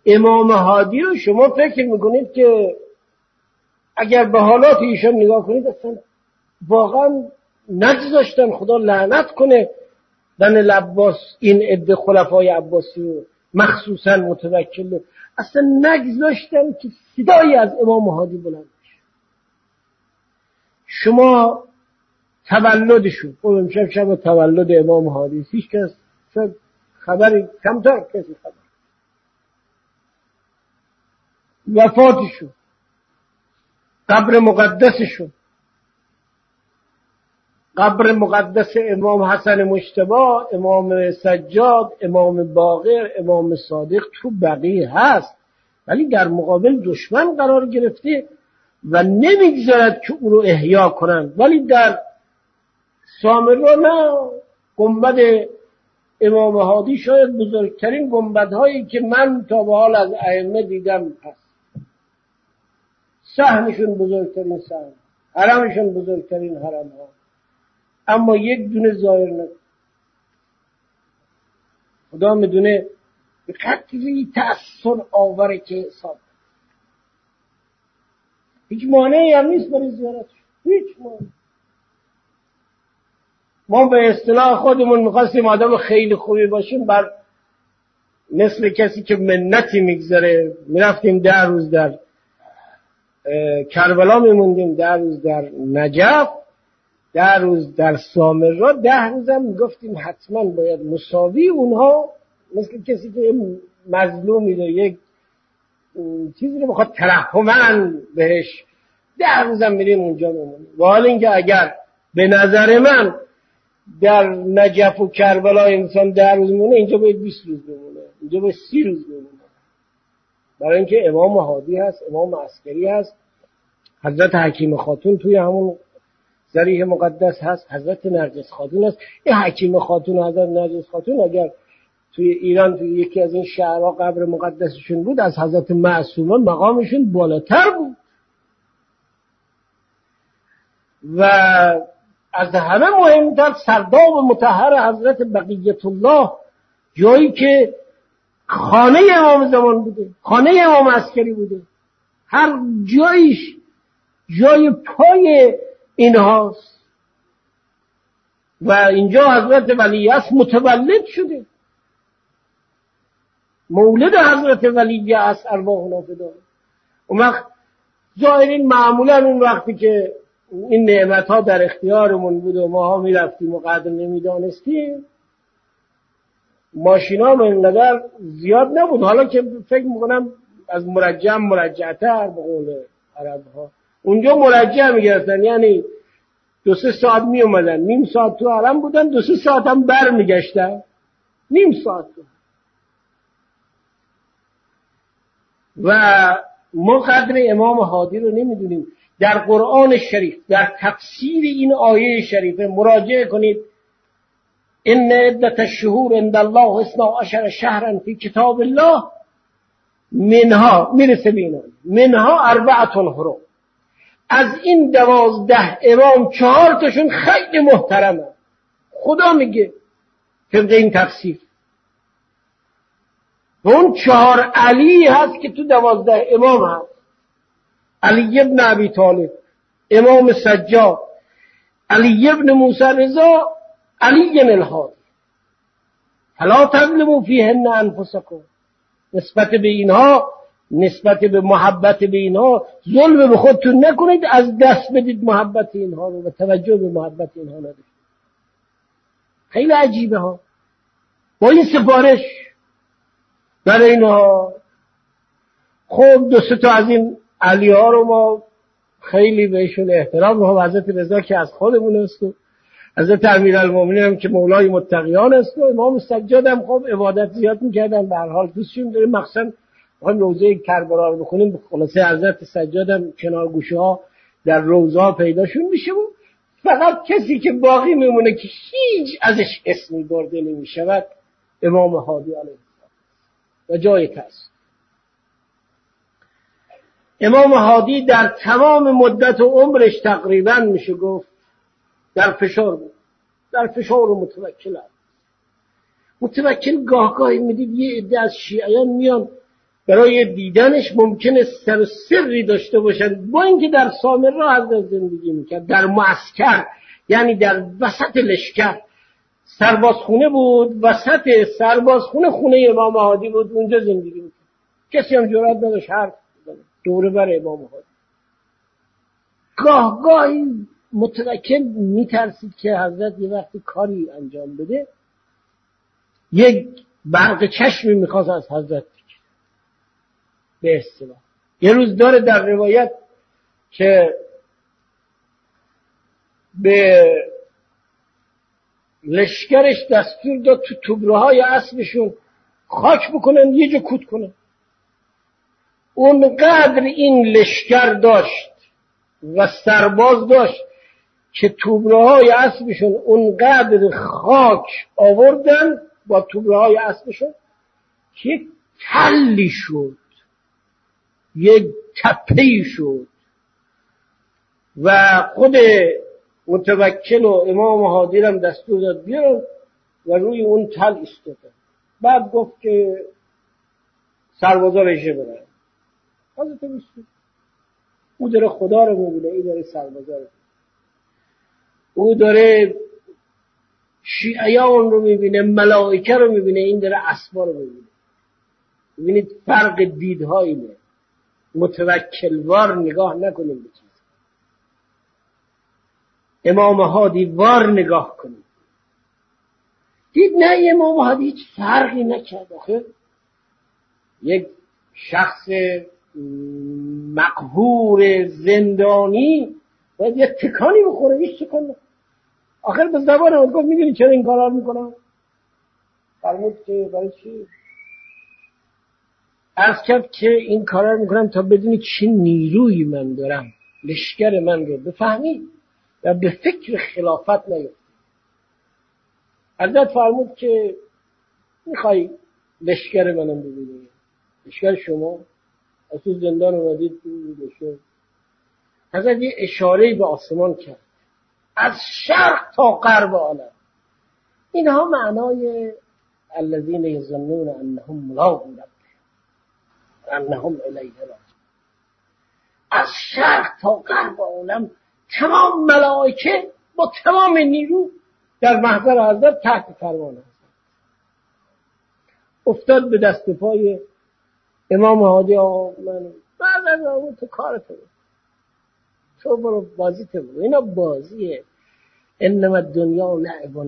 امام هادی رو شما فکر میکنید که اگر به حالات ایشان نگاه کنید اصلا واقعا نگذاشتن، خدا لعنت کنه بن العباس این عده خلفای عباسی رو مخصوصا متوکل رو اصلا نگذاشتن که صدایی از امام هادی بلند بشه. شما تولدشون امشب شب تولد امام هادی هیچ کس خبری کمتر کسی خبر وفاتشون، قبر مقدسشون، قبر مقدس امام حسن مجتبی، امام سجاد، امام باقر، امام صادق تو بقیه هست، ولی در مقابل دشمن قرار گرفته و نمیگذارد که او رو احیا کنند. ولی در سامرا نه، گنبد امام هادی شاید بزرگترین گنبدهایی که من تا به حال از ائمه دیدم هست. صحنشون بزرگترین صحن، حرمشون بزرگترین حرم ها، اما یک دونه ظاهر نه. خدا میدونه به قدری تأثیر آوره که حساب هیچ مانعی هم نیست برای زیارتش، هیچ مانع. ما به اصطلاح خودمون میخواستیم آدم خیلی خوبی باشیم، بر مثل کسی که منتی میگذاره میرفتیم 10 روز در کربلا میموندیم، 10 روز در نجف، 10 روز در سامرا، 10 روز هم میگفتیم حتما باید مساوی اونها، مثل کسی که مظلومی رو یک چیزی رو بخواد ترحماً بهش 10 روز هم میریم اونجا میمونیم. و حال اینکه اگر به نظر من در نجف و کربلا انسان 10 روز میمونه، اینجا باید 20 روز بمونه، اینجا باید 30 روز بمونه. برای اینکه امام هادی هست، امام عسکری هست، حضرت حکیم خاتون توی همون ضریح مقدس هست، حضرت نرگس خاتون هست. این حکیم خاتون و حضرت نرگس خاتون اگر توی ایران توی یکی از این شهرها قبر مقدسشون بود، از حضرت معصومه مقامشون بالاتر بود. و از همه مهمتر سرداب مطهر حضرت بقیت الله، جایی که خانه امام زمان بوده، خانه امام عسکری بوده، هر جایش جای پای اینهاست. و اینجا حضرت ولیعصر متولد شده، مولد حضرت ولیعصر ارواحنا فدا. اون وقت ظاهرین معمولا اون وقتی که این نعمت ها در اختیارمون بود و ما ها می رفتیم و قدر نمی دانستیم، ماشینا هم اینقدر زیاد نبود. حالا که فکر میکنم از مرجعتر به قول عرب ها اونجا مرجع می گرفتن، یعنی 2-3 ساعت می اومدن، نیم ساعت تو حرم بودن، 2-3 ساعت هم بر می گشتن، نیم ساعت تو. و ما قدر امام هادی رو نمیدونیم. در قرآن شریف در تفسیر این آیه شریفه مراجعه کنید. ان عدة الشهور عند الله 12 شهرا فی کتاب الله منها میرسه بینا منها 4 حرم. از این 12 امام 4 تاشون خیلی محترمه. خدا میگه طبق این تفسیر. و اون 4 علی هست که تو 12 امام هست. علی ابن ابی طالب، امام سجاد، علی ابن موسی رضا، علی الهادی. فلا تظلموا فیهن انفسکم. نسبت به اینها، نسبت به محبت به اینها ظلم به خودتون نکنید، از دست بدید محبت اینها رو و توجه به محبت اینها ندید. خیلی عجیبه ها. با این سفارش برای اینها خب 2-3 تا از این علی ها رو ما خیلی بهشون احترام و حضرت رضا که از خودمون است و حضرت امیرالمومنین هم که مولای متقیان است و امام سجاد هم خب عبادت زیاد میکردن. به هر حال دوستشون داریم، مخصوصا ما روزه کربلا رو بخونیم، خلاصه حضرت سجاد هم کنار گوشه ها در روزه ها پیداشون میشه و فقط کسی که باقی میمونه که هیچ ازش اسمی برده نمیشود امام هادی علیه السلام و جای تأسف. امام هادی در تمام مدت عمرش تقریبا میشه گفت در فشار بود، در فشار متوکل هست. متوکل گاهگاهی میدید یه عده از شیعیان میان برای دیدنش ممکنه سر و سری داشته باشن، با اینکه در سامرا حضرت زندگی میکرد، در معسکر، یعنی در وسط لشکر. سربازخونه بود، وسط سربازخونه خونه امام مهدی بود، اونجا زندگی میکرد. کسی هم جرئت نداشت حرف بزنه دوره بر امام مهدی. گاه گاهی متوکل میترسید که حضرت یه وقتی کاری انجام بده، یک برق چشمی میخواست از حضرت بگیره به اصطلاح. یه روز داره در روایت که به لشکرش دستور داد تو توبره‌های اسبشون خاک بکنن، یه جا کود کنن. اونقدر این لشکر داشت و سرباز داشت که توبره‌های اسبشون اونقدر خاک آوردن با توبره‌های اسبشون که یک تلی شد، یک تپه‌ای شد و خود متوکل و امام مهدی هم دستور داد بیارن و روی اون تل ایستادن. بعد گفت که سربازا رژه برن. حضرت ایستاد. او داره خدا رو میبینه، این داره سربازا رو میبینه. او داره شیعیان رو میبینه، ملائکه رو میبینه، این داره اسما رو میبینه. ببینید فرق دیدها اینه. متوکلوار نگاه نکنیم به چیز، امام مهدی وار نگاه کنیم. دید نه، امام مهدی هیچ فرقی نکرد. آخه یک شخص مقهور زندانی باید یه تکانی بخوره، هیچ تکان. آخر به زبانم گفت میدونی چرا این کارا رو میکنم؟ فرمود که برای چی؟ عرض کرد که این کارا رو میکنم تا بدونی چه نیرویی من دارم، لشکر من رو بفهمی و به فکر خلافت نیفتی. حضرت فرمود که میخوای لشکر منم ببینی؟ لشکر شما از تو زندان اومدید لشکر. حضرت یه اشاره‌ای به آسمان کرد، از شرق تا غرب عالم. اینها معنای الذین یظنون انهم ملاقو ربهم انهم الیه راجعون. از شرق تا غرب عالم تمام ملائکه با تمام نیرو در محضر حضرت تحت فرمان هستند. افتاد به دست پای امام مهدی. من بعد تو کارت بود، تو برو بازی تو برو، اینا بازیه. انما الدنیا لعب و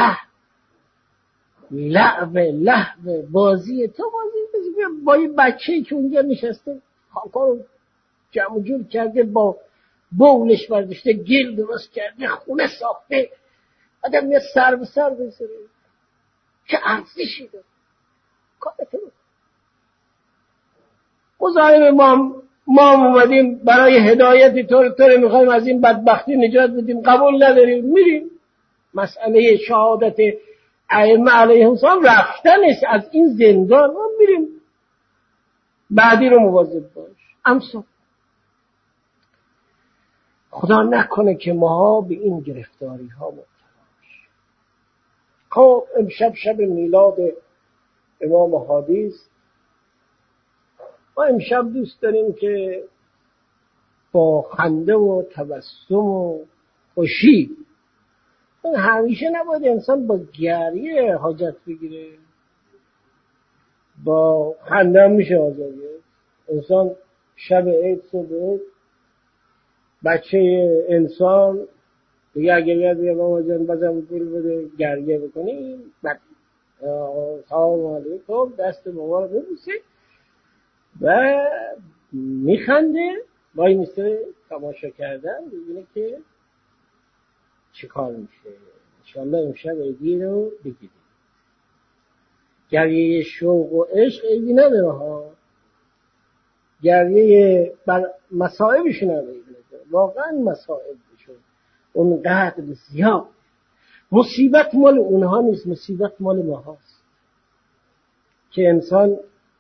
لهو بازیه. تو بازی با یه بچه‌ای که اونجا نشسته خاکا رو جمع جور کرده، با بولش برداشته، گل درست کرده، خونه ساخته، آدم یه سر به سر بزره که ارزشی داره. کارت بود. مزاحم ما اومدیم برای هدایت تو میخوایم از این بدبختی نجات بدیم، قبول نداریم، میریم. مسئله شهادت ائمه علیهم السلام رفتن است از این زندان، ما میریم. بعدی رو مواظب باش. امسا خدا نکنه که ما به این گرفتاری ها مبتلا باشیم. خب امشب شب میلاد امام مهدی است. ما امشب دوست داریم که با خنده و تبسم و خوشی، همیشه نباید انسان با گریه حاجت بگیره، با خنده هم میشه حاجت. انسان شب عید صبح بچه انسان دیگه اگه بیاد بگه بابا جان بازم گل بده گریه بکنی، بعد سلام علیکم دست بابا رو ببوسه و میخنده، وای میسته تماشا کردن ببینه که چه کار میشه. انشالله امشب عیدی رو بگیریم. گریه شوق و عشق عیدی نداره ها، گریه بر مصائبشون نداره، واقعا مصائبشون اونقدر زیاد. مصیبت مال اونها نیست، مصیبت مال ما هاست که انسان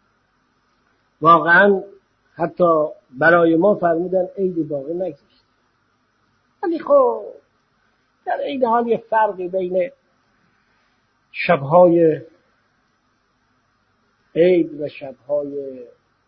واقعا حتی برای ما فرمودن عید باقی نگذاشت. ولی خب در این حال یه فرقی بین شبهای عید و شبهای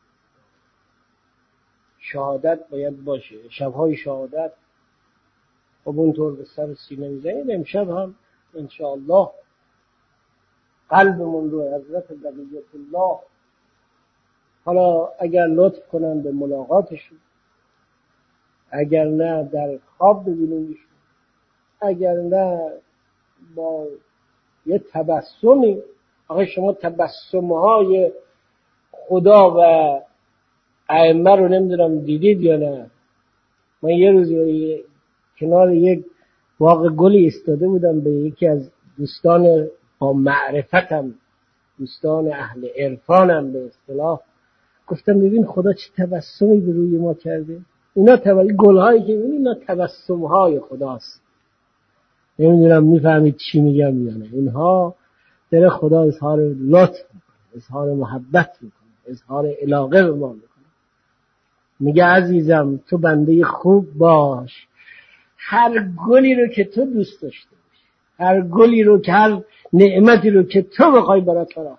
شهادت باید باشه. شبهای شهادت خب اونطور به سر سینه میزنید. امشب هم انشاءالله قلبمون رو حضرت بقیت الله، حالا اگر لطف کنن به ملاقاتشون، اگر نه در خواب ببینیمشون، اگر نه با یه تبسمی. آخه شما تبسمهای خدا و ائمه رو نمیدونم دیدید یا نه. من یه روز کنار یک باغ گلی ایستاده بودم، به یکی از دوستان با معرفتم، دوستان اهل عرفانم به اصطلاح، گفتم ببین خدا چه تبسمی به روی ما کرده. اینا گلهایی که ببین اینا تبسمهای خداست. نمیدونم میفهمید چی میگم یا نه. اینها در خدا اظهار لطف میکنه، اظهار محبت میکنه، اظهار علاقه به ما میکنه. میگه عزیزم تو بنده خوب باش، هر گلی رو که تو دوست داشته باشی، هر گلی رو که هر نعمتی رو که تو بخوای برات فراهم،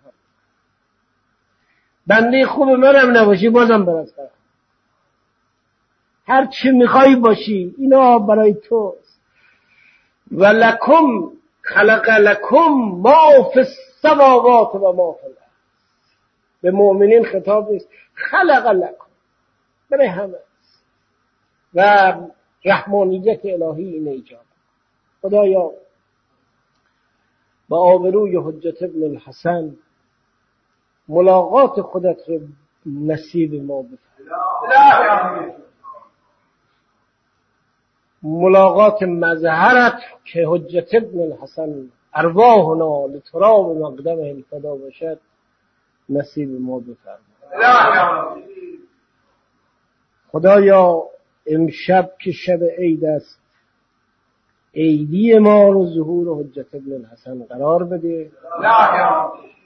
بنده خوب منم نباشی بازم برات فراهم. هر چی میخوای باشی اینا برای توست. ولکم خلق لکم ما فی السماوات و ما فی الارض. به مؤمنین خطاب نیست، خلق لکم برای همه. و رحمانیت الهی این ایجاد. خدایا با آبروی حجت ابن الحسن ملاقات خودت رو نصیب ما بفرما. ملاقات مظهرت که حجت ابن الحسن ارواحنا لتراب مقدمه الفدا باشد نصیب ما بفرما. خدایا امشب که شب عید است، عیدی ما رو ظهور حجت ابن الحسن قرار بده.